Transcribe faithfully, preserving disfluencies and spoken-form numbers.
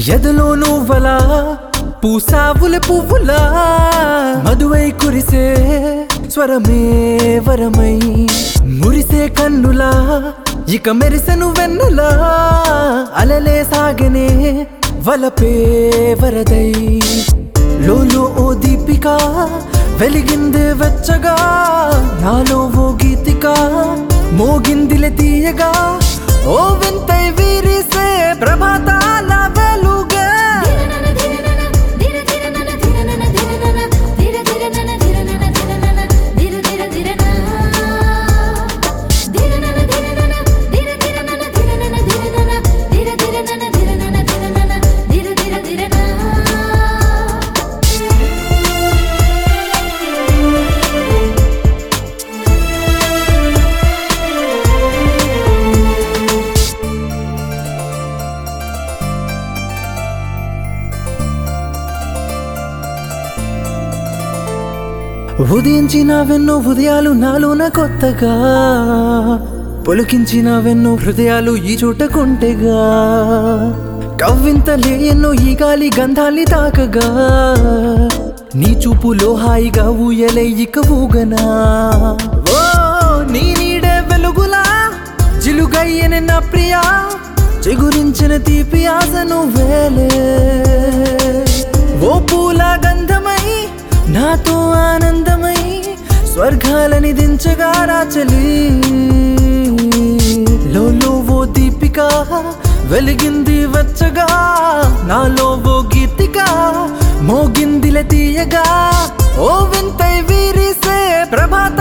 ఎదలో నువ్వలా పూసావుల పువ్వులా మధువై కురిసే స్వరమే వరమై మురిసే కన్నులా ఇక మెరిసెను వెన్నెలా అలలే సాగనే వలపే వరదై లోలో ఓ దీపిక వెలిగిందే వెచ్చగా నాలో ఓ గీతిక మోగిందిలే తీయగా ఓ వింతై వీరిసే ప్రభాతాల వెలుగే ఉదయించినవెన్నో ఉదయాలు నాలోన కొత్తగా పొలికించినవెన్నో హృదయాలు ఈ చోట కొంటెగా కవ్వింతలే ఎన్నో ఈ గాలి గంధాలి తాకగా నీ చూపులో హాయిగా ఊయలే ఇక ఊగనా ఓ నీ నీడే వెలుగులా జిలుగయ్యన నా ప్రియా చిగురించిన తీపి ఆశను వేలే ఓ పూల గంధమై నాతో ఆనందమై స్వర్గాలని దించగా రాచలి లోలో ఓ దీపిక వెలిగింది వెచ్చగా నాలో ఓ గీతిక మోగిందిలే తీయగా ఓ వింతై వీరిసే ప్రభాత